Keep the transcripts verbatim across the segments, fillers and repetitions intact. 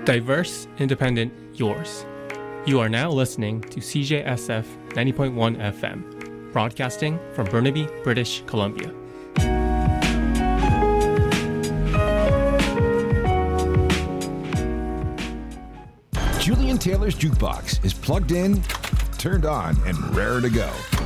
Diverse, independent, yours. You are now listening to C J S F ninety point one F M, broadcasting from Burnaby, British Columbia. Julian Taylor's Jukebox is plugged in, turned on, and raring to go.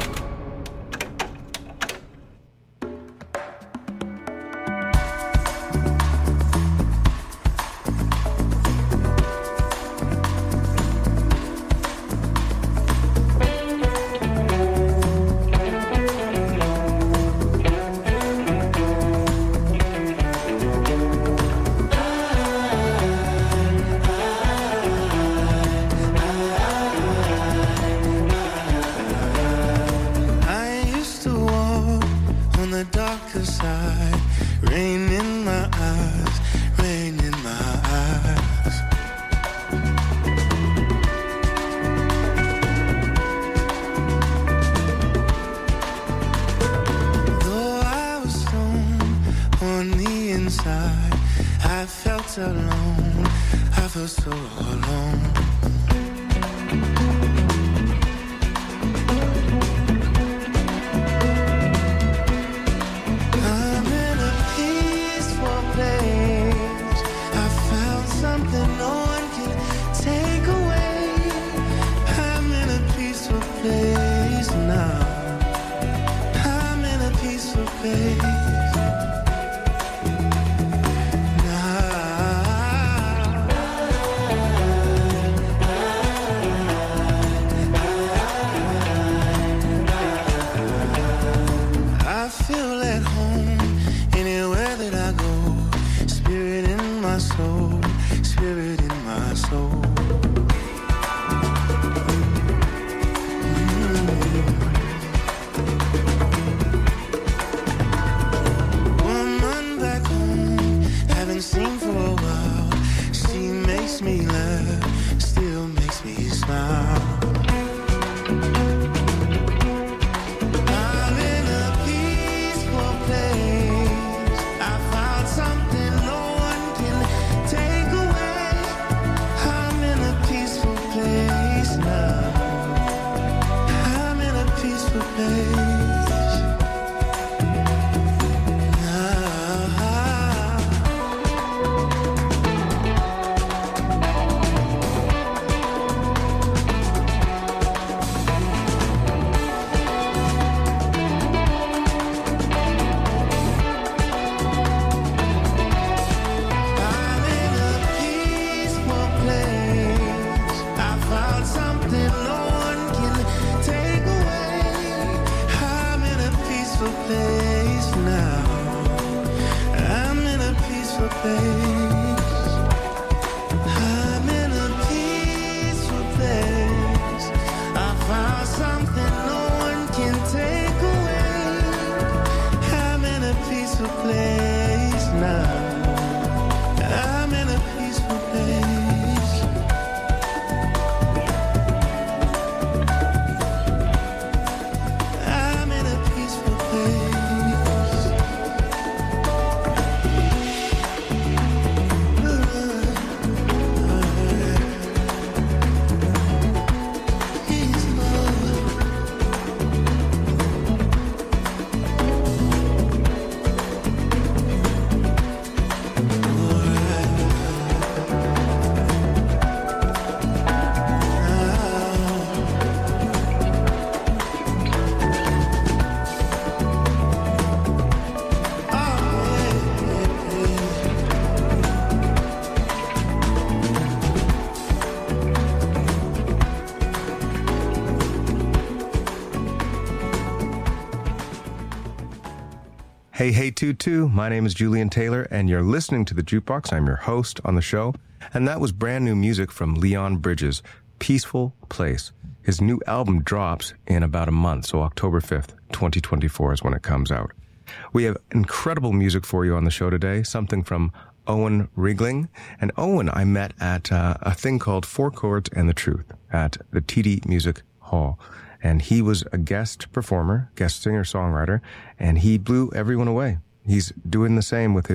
Hey, hey, Tutu. My name is Julian Taylor, and you're listening to The Jukebox. I'm your host on the show. And that was brand new music from Leon Bridges, Peaceful Place. His new album drops in about a month, so October fifth, twenty twenty-four is when it comes out. We have incredible music for you on the show today, something from Owen Riegling. And Owen I met at uh, a thing called Four Chords and the Truth at the T D Music Hall. And he was a guest performer, guest singer-songwriter, and he blew everyone away. He's doing the same with his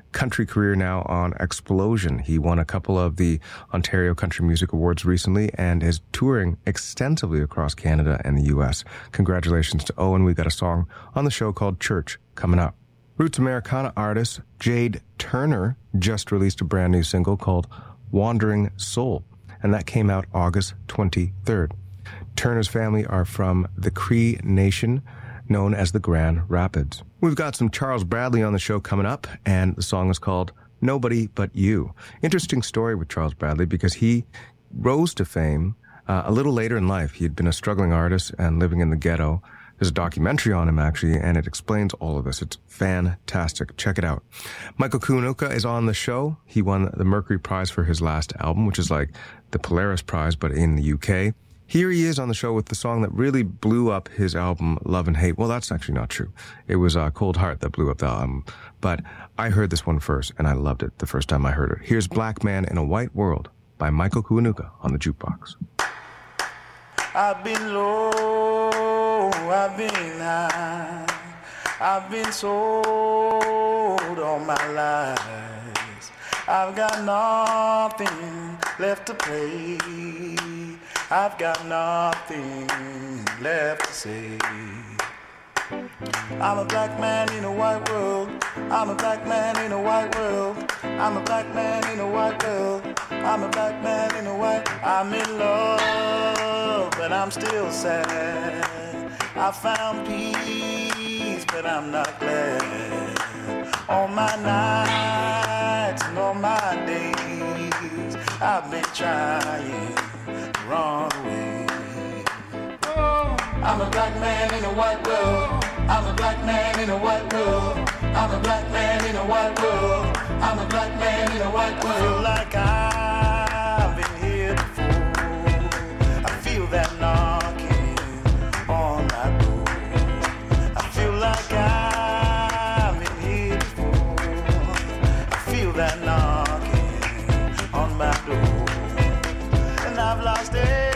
country career now on explosion. He won a couple of the Ontario Country Music Awards recently and is touring extensively across Canada and the U S. Congratulations to Owen. We got a song on the show called Church coming up. Roots Americana artist Jade Turner just released a brand new single called Wandering Soul, and that came out August twenty-third. Turner's family are from the Cree Nation, known as the Grand Rapids. We've got some Charles Bradley on the show coming up, and the song is called Nobody But You. Interesting story with Charles Bradley because he rose to fame uh, a little later in life. He had been a struggling artist and living in the ghetto. There's a documentary on him, actually, and it explains all of this. It's fantastic. Check it out. Michael Kiwanuka is on the show. He won the Mercury Prize for his last album, which is like the Polaris Prize, but in the U K. Here he is on the show with the song that really blew up his album, Love and Hate. Well, that's actually not true. It was uh, Cold Heart that blew up the album. But I heard this one first, and I loved it the first time I heard it. Here's Black Man in a White World by Michael Kiwanuka on the Jukebox. I've been low, I've been high, I've been sold all my life. I've got nothing left to play, I've got nothing left to say. I'm a black man in a white world, I'm a black man in a white world, I'm a black man in a white world, I'm a black man in a white, I'm in love, but I'm still sad. I found peace, but I'm not glad. All my nights and all my days, I've been trying the wrong way. I'm a black man in a white world, I'm a black man in a white world, I'm a black man in a white world, I'm a black man in a white world. I feel like I've been here before, I feel that knocking on my door. I feel like I've been here before, I feel that knocking on my door. And I've lost it.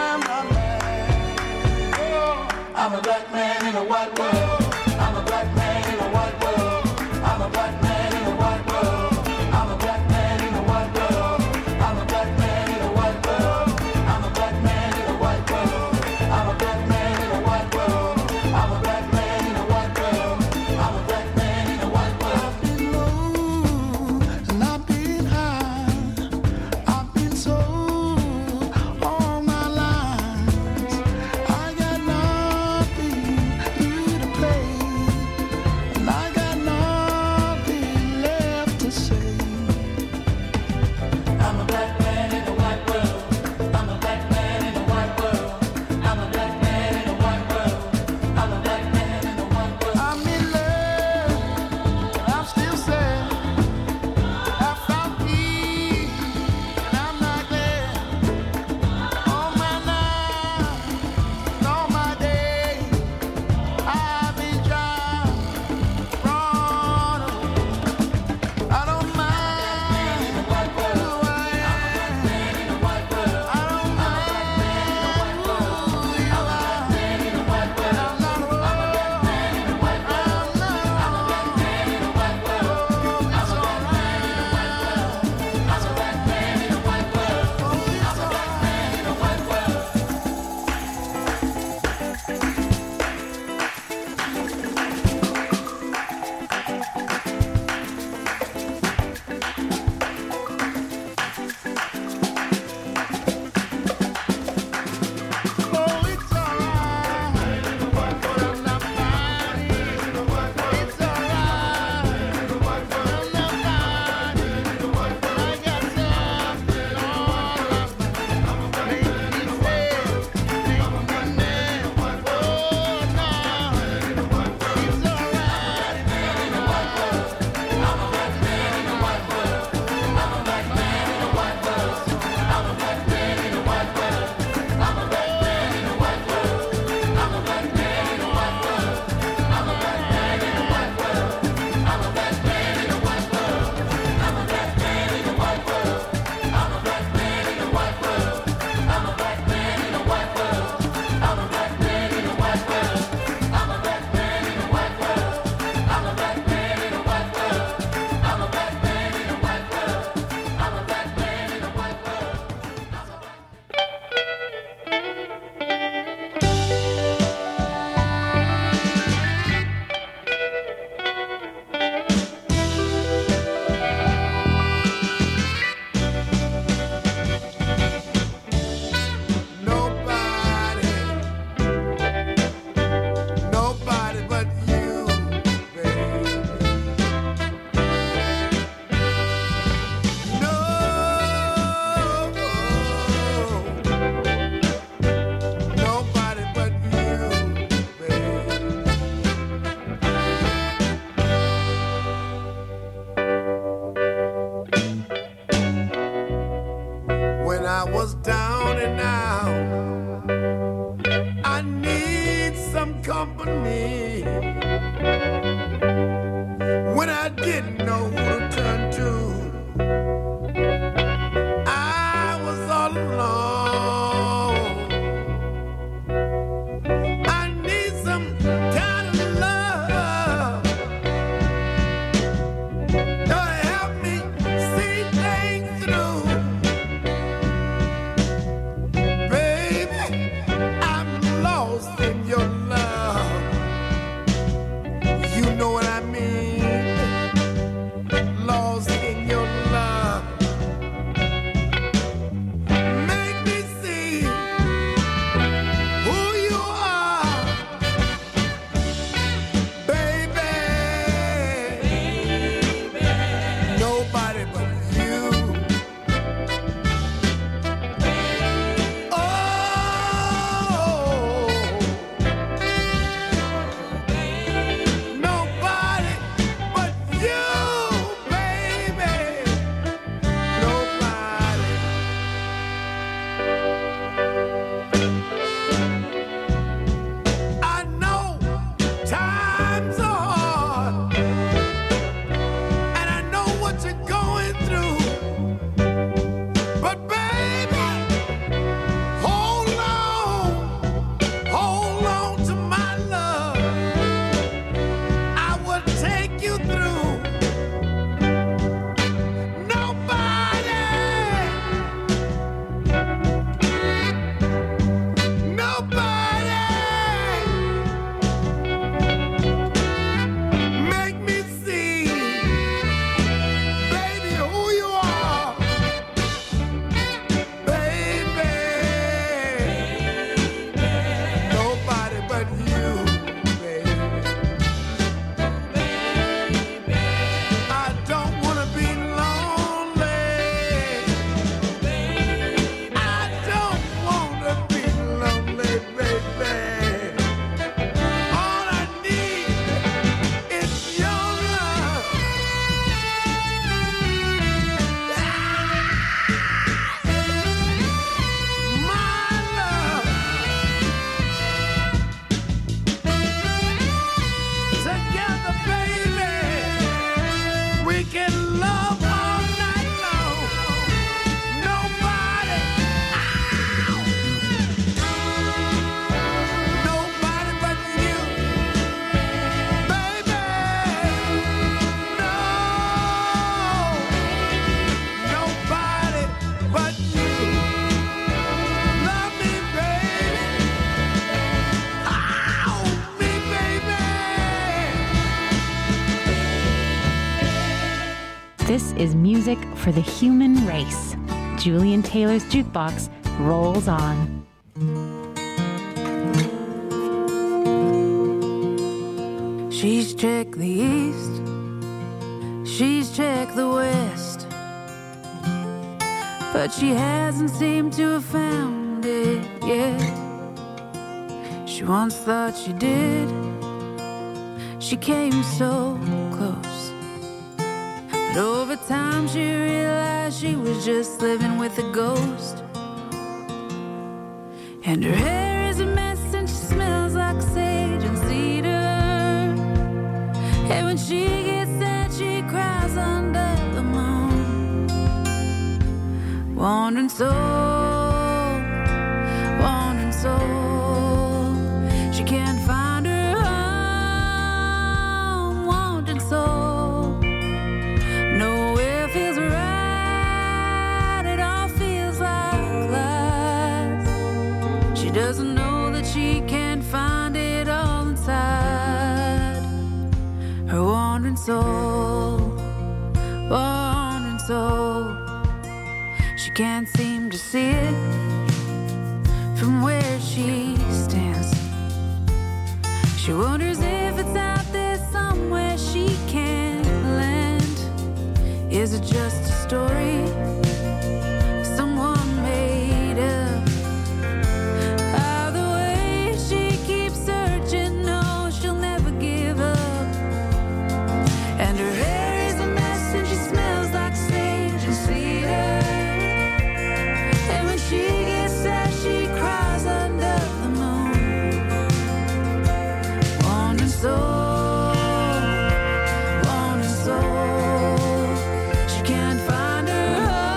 I'm a black man in a white world, I'm a black man This is music for the human race. Julian Taylor's Jukebox rolls on. She's checked the east, she's checked the west, but she hasn't seemed to have found it yet. She once thought she did, she came so close, but over time she realized she was just living with a ghost. And her hair is a mess and she smells like sage and cedar. And when she gets sad, she cries under the moon. Wandering soul, wandering soul, she can't find her home. Wandering soul, nowhere feels right. It all feels like lies. She doesn't know that she can't find it all inside. Her wandering soul, wandering soul, she can't seem to see it from where she stands. She wonders if it's out there somewhere she can land. Is it just a story someone made up? Either way, she keeps searching. No, she'll never give up. And her hair is a mess and she smells like sage and cedar. And when she gets sad, she cries under the moon. Wandering soul, wandering soul, she can't find her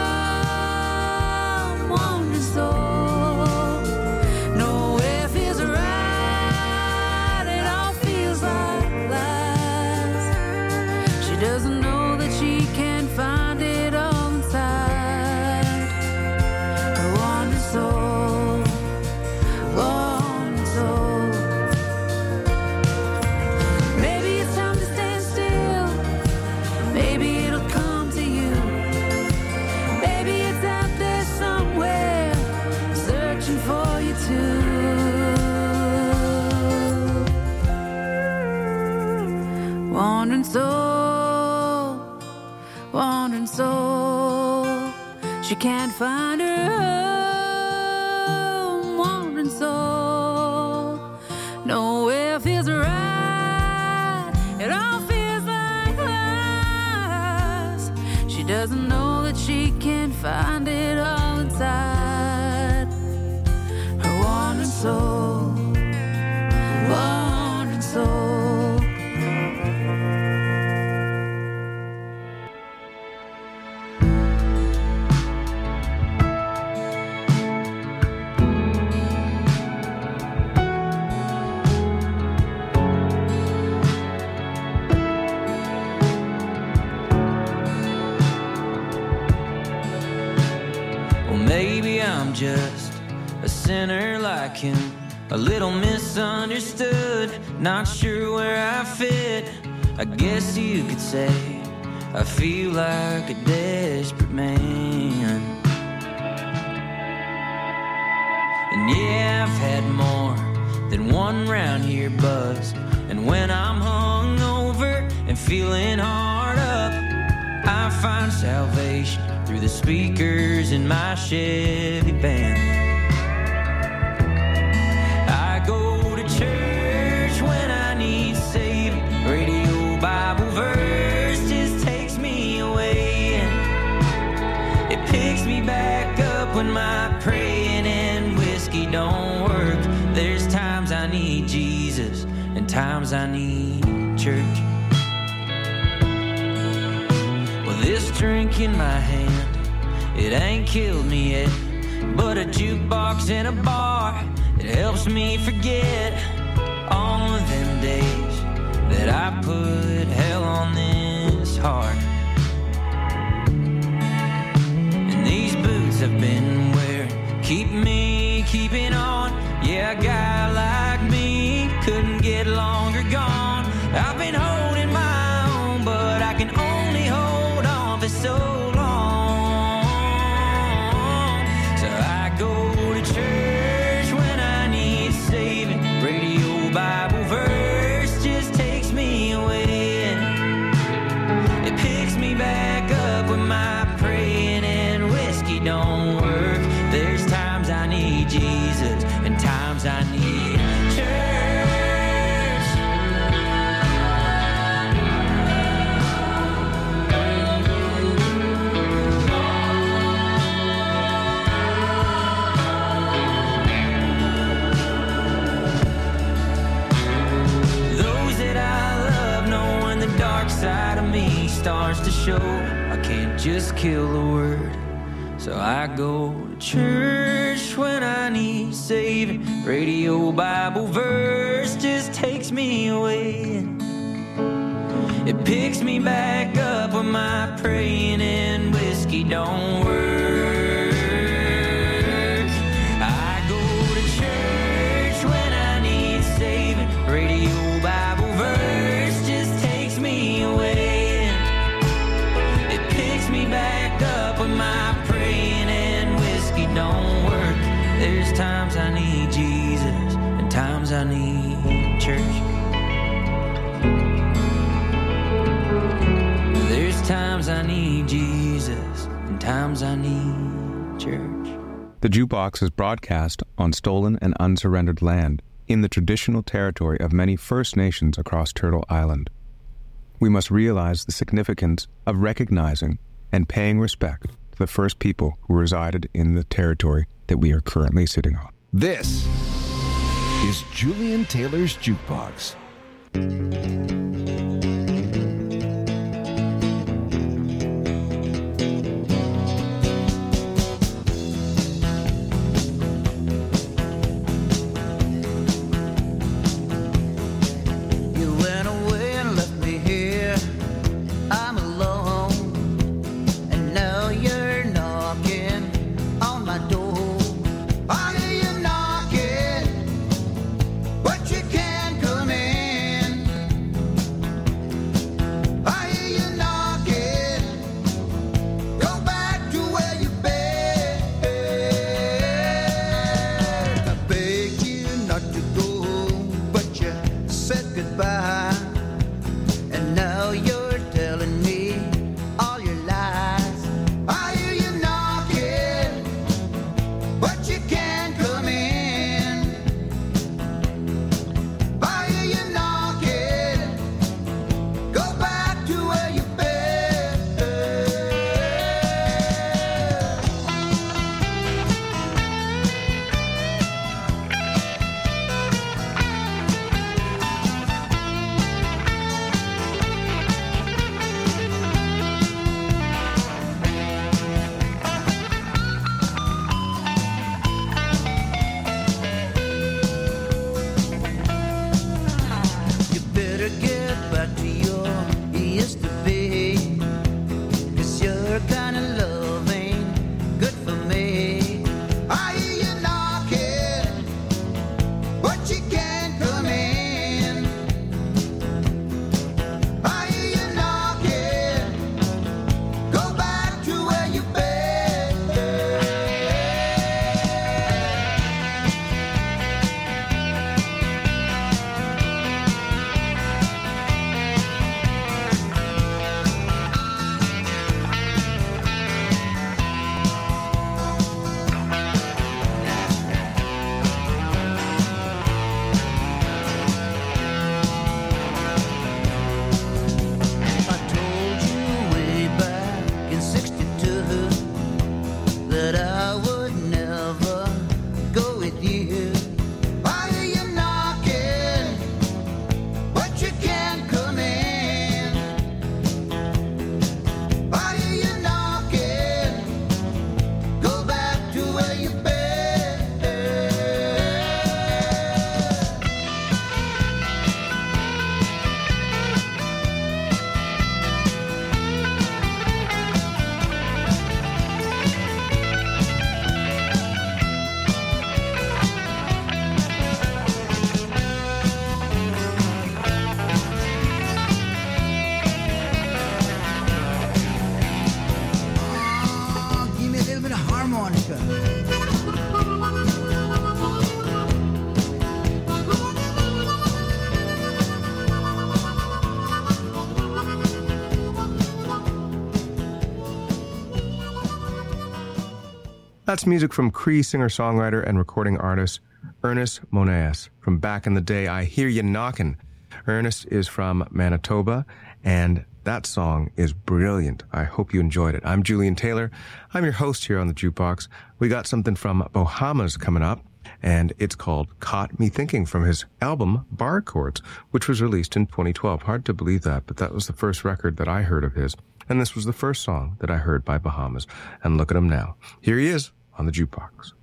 home. Wandering soul, nowhere feels right. It all feels like lies. She doesn't know that she can't find it all inside. Her wandering soul, wandering soul. Maybe it's time to stand still. Maybe it'll come to you. Maybe it's out there somewhere, searching for you too. Wandering soul, wandering soul, she can't find her home. Wandering soul, nowhere feels right. It all feels like lies. She doesn't know that she can't find it all inside. Her wandering soul, wandering soul. Well, maybe I'm just a sinner like him, a little misunderstood, not sure where I fit. I guess you could say I feel like a desperate man. And yeah, I've had more than one round here buzz. And when I'm hungover and feeling hard up, I find salvation through the speakers in my Chevy van. I go to church when I need saving. Radio Bible verse just takes me away, and it picks me back up when my praying and whiskey don't work. There's times I need Jesus and times I need church. Well, this drink in my hand, it ain't killed me yet, but a jukebox in a bar, it helps me forget all of them days that I put hell on this heart. And these boots I've been wearing keep me keeping on. Yeah, a guy like me couldn't get longer gone. I've been holding my own, but I can only hold on for dark side of me starts to show. I can't just kill the word, so I go to church when I need saving. Radio Bible verse just takes me away. It picks me back up when my praying and whiskey don't work. I go to church when I need saving. Radio Bible verse just takes me away. It picks me back up when my praying and whiskey don't work. There's times I need Jesus and times I need church. There's times I need Jesus and times I need church. The Jukebox is broadcast on stolen and unsurrendered land in the traditional territory of many First Nations across Turtle Island. We must realize the significance of recognizing and paying respect to the first people who resided in the territory that we are currently sitting on. This is Julian Taylor's Jukebox. That's music from Cree singer-songwriter and recording artist Ernest Monias from back in the day, I Hear Ya Knockin'. Ernest is from Manitoba, and that song is brilliant. I hope you enjoyed it. I'm Julian Taylor. I'm your host here on the Jukebox. We got something from Bahamas coming up. and it's called Caught Me Thinking from his album Bar Chords, which was released in twenty twelve. Hard to believe that, but that was the first record that I heard of his, and this was the first song that I heard by Bahamas. And look at him now. Here he is on the Jukebox.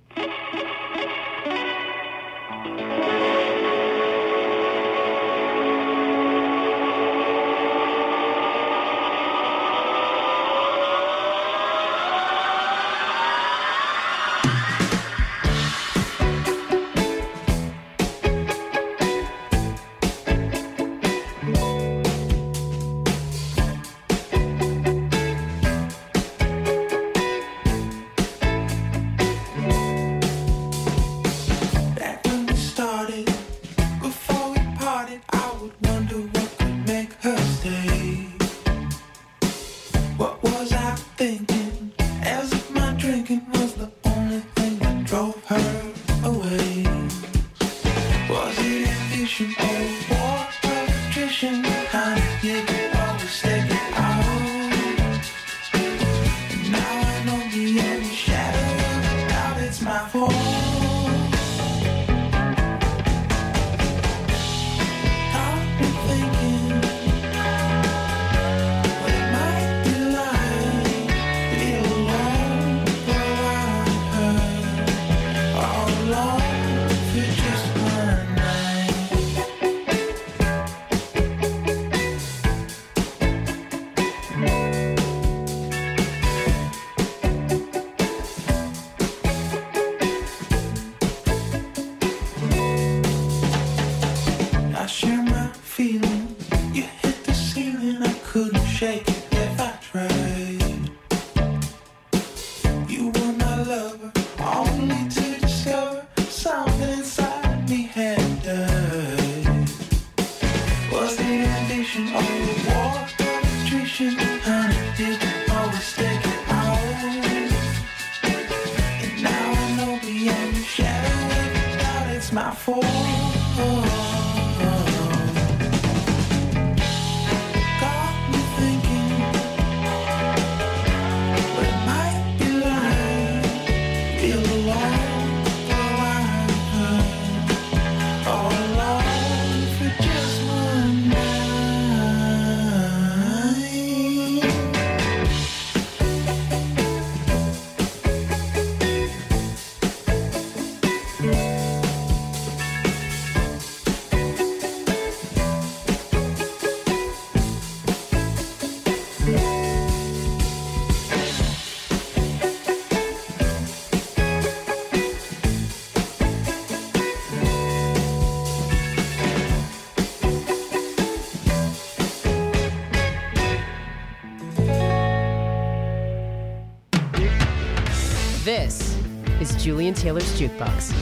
This is Julian Taylor's Jukebox.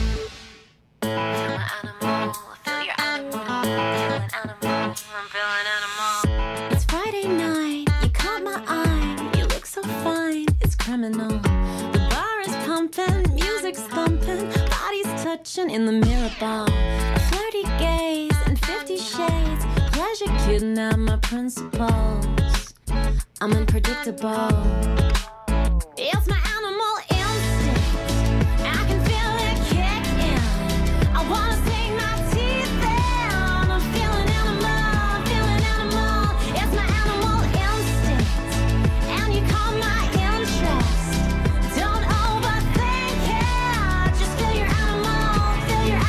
It's Friday night, you caught my eye. You look so fine, it's criminal. The bar is pumping, music's thumping, bodies touching in the mirror ball. A flirty gaze and fifty shades, pleasure kidding out my principles. I'm unpredictable. It's my animal instinct. I can feel it kick in. I wanna sink my teeth in. I'm feeling animal, feeling animal. It's my animal instinct, and you caught my interest. Don't overthink it. Just feel your animal, feel your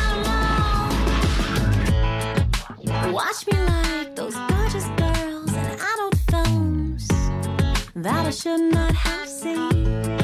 animal. Watch me like those gorgeous girls in adult films that I should not have seen.